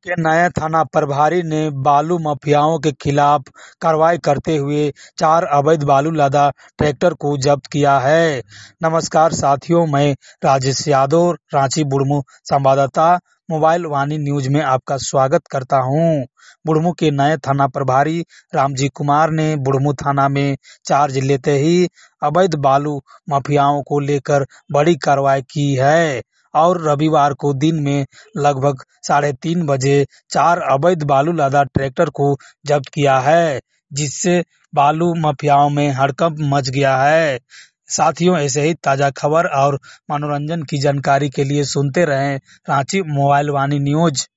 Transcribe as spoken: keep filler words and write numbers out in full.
के नए थाना प्रभारी ने बालू माफियाओं के खिलाफ कार्रवाई करते हुए चार अवैध बालू लदा ट्रैक्टर को जब्त किया है। नमस्कार साथियों, मैं राजेश यादव, रांची बुढ़मू संवाददाता, मोबाइल वाणी न्यूज में आपका स्वागत करता हूं। बुढ़मू के नए थाना प्रभारी रामजी कुमार ने बुढ़मू थाना में चार्ज लेते ही अवैध बालू माफियाओं को लेकर बड़ी कार्रवाई की है और रविवार को दिन में लगभग साढ़े तीन बजे चार अवैध बालू लदा ट्रैक्टर को जब्त किया है, जिससे बालू माफियाओं में हड़कंप मच गया है। साथियों, ऐसे ही ताजा खबर और मनोरंजन की जानकारी के लिए सुनते रहें रांची मोबाइल वाणी न्यूज।